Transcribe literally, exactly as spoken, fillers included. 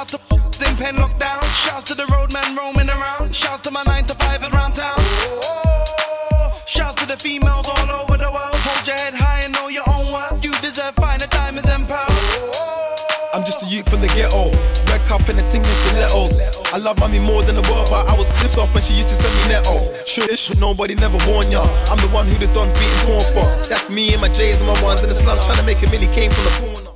Shouts to in pen lockdown. Shouts to the roadman roaming around. Shouts to my nine to five around town. Shouts to the females all over the world. Hold your head high and know your own worth. You deserve finer diamonds and pearls. I'm just a youth from the ghetto. Red cup and the ting is stilettos. I love mommy more than the world, but I was pissed off when she used to send me netto. True, true, nobody never warn ya. I'm the one who the dons beating porn for. That's me and my J's and my ones in the slum trying to make a milli came from the corner.